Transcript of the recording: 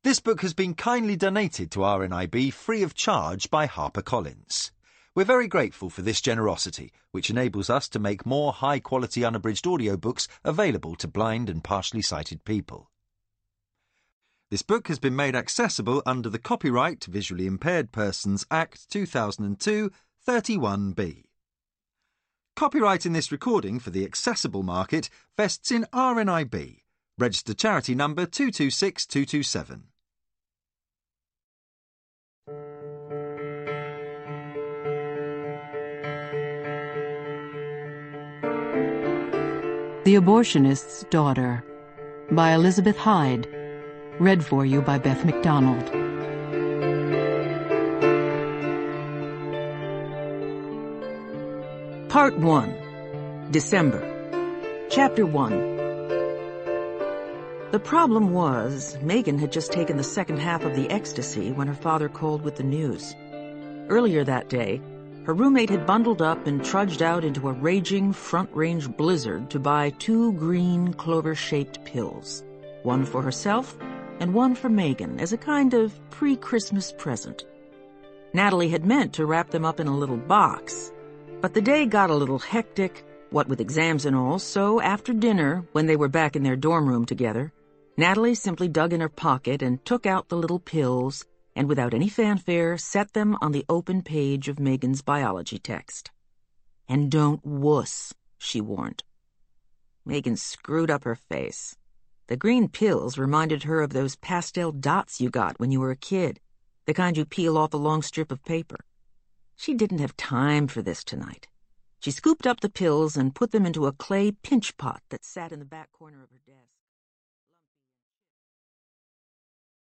This book has been kindly donated to RNIB free of charge by HarperCollins. We're very grateful for this generosity, which enables us to make more high-quality unabridged audiobooks available to blind and partially sighted people. This book has been made accessible under the Copyright Visually Impaired Persons Act 2002, 31B. Copyright in this recording for the accessible market vests in RNIB, registered charity number 226227. The Abortionist's Daughter by Elizabeth Hyde. Read for you by Beth McDonald. Part 1. December. Chapter 1. The problem was, Megan had just taken the second half of the ecstasy when her father called with the news. Earlier that day, her roommate had bundled up and trudged out into a raging front-range blizzard to buy 2 green clover-shaped pills, one for herself and one for Megan as a kind of pre-Christmas present. Natalie had meant to wrap them up in a little box, but the day got a little hectic, what with exams and all, so after dinner, when they were back in their dorm room together, Natalie simply dug in her pocket and took out the little pills and without any fanfare set them on the open page of Megan's biology text. "And don't wuss," she warned. Megan screwed up her face. The green pills reminded her of those pastel dots you got when you were a kid, the kind you peel off a long strip of paper. She didn't have time for this tonight. She scooped up the pills and put them into a clay pinch pot that sat in the back corner of her desk.